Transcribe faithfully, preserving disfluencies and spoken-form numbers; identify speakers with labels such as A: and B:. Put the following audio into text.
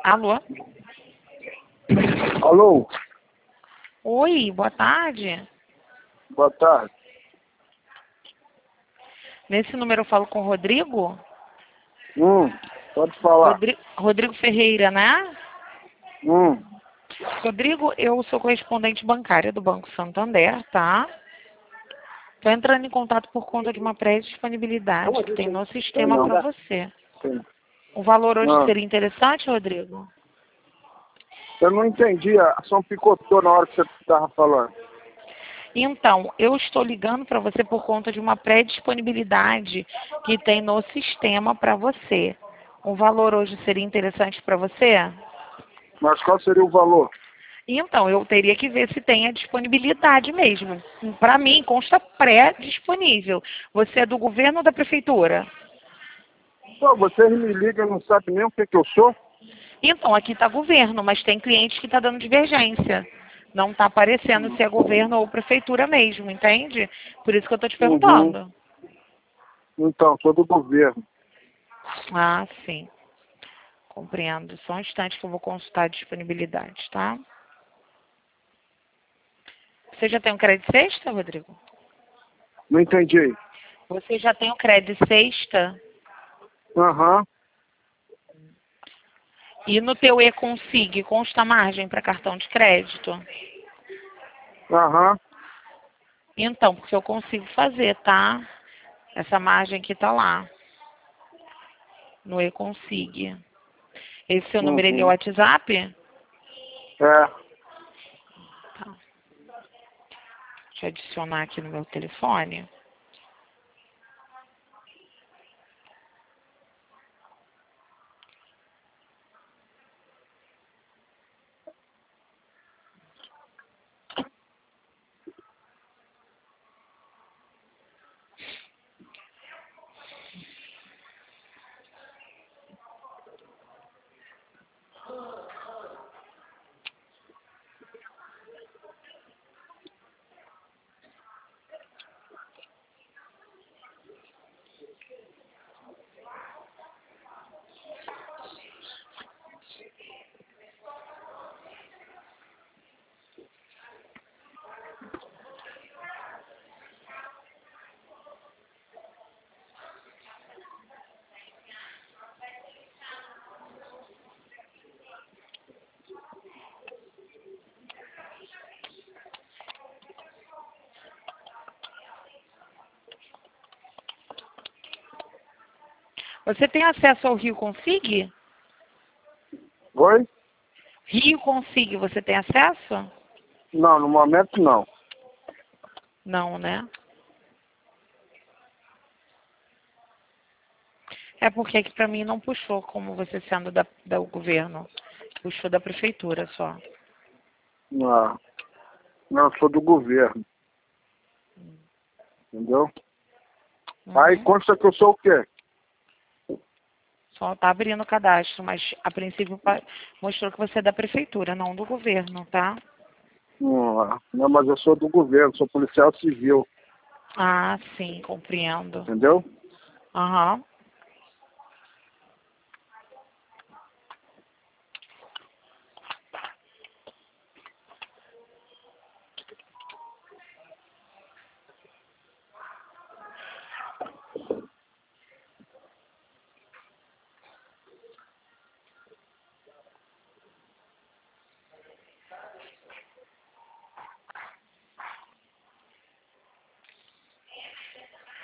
A: Alô?
B: Alô?
A: Oi, boa tarde.
B: Boa tarde.
A: Nesse número eu falo com o Rodrigo?
B: Hum, pode falar.
A: Rodrigo, Rodrigo Ferreira, né?
B: Hum,
A: Rodrigo, eu sou correspondente bancária do Banco Santander, tá? Estou entrando em contato por conta de uma pré-disponibilidade que tem no sistema para você.
B: sim.
A: O valor hoje
B: Ah,
A: seria interessante, Rodrigo?
B: eu não entendi, a ação picotou na hora que você estava falando.
A: Então, eu estou ligando para você por conta de uma pré-disponibilidade que tem no sistema para você. O valor hoje seria interessante para você?
B: Mas qual seria o valor?
A: Então, eu teria que ver se tem a disponibilidade mesmo. Para mim, consta pré-disponível. Você é do governo ou da prefeitura?
B: Pô, vocês me ligam e não sabem nem o que, que eu sou?
A: Então, aqui está governo, mas tem cliente que está dando divergência. Não está aparecendo se é governo ou prefeitura mesmo, entende? Por isso que eu estou te
B: Uhum.
A: perguntando.
B: Então, sou do governo.
A: Ah, sim. Compreendo. Só um instante que eu vou consultar a disponibilidade, tá? Você já tem um crédito sexta, Rodrigo?
B: Não entendi.
A: Você já tem um crédito sexta?
B: Aham.
A: E no teu e-consig consta margem para cartão de crédito?
B: Aham.
A: Então, porque eu consigo fazer, tá? Essa margem que tá lá. No e-consig. Esse seu número ele é o
B: Uhum.
A: WhatsApp?
B: É.
A: Tá. Deixa eu adicionar aqui no meu telefone. Você tem acesso ao Rio Consig?
B: Oi?
A: Rio Consig, você tem acesso?
B: Não, no momento não.
A: Não, né? É porque aqui pra mim não puxou como você sendo da, do governo. Puxou da prefeitura só.
B: Não, não, sou do governo. Entendeu? Aí
A: Uhum.
B: consta que eu sou o quê?
A: Só tá abrindo o cadastro, mas a princípio pa- mostrou que você é da prefeitura, não do governo, tá?
B: Não, não, mas eu sou do governo, sou policial civil.
A: Ah, sim, compreendo.
B: Entendeu?
A: Aham.